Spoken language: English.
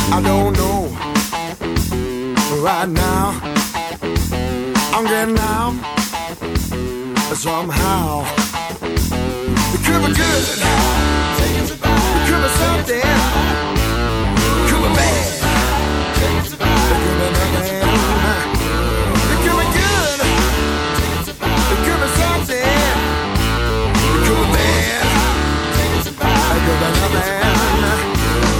I don't know. Right now, I'm getting out somehow. It could be good. It could be something.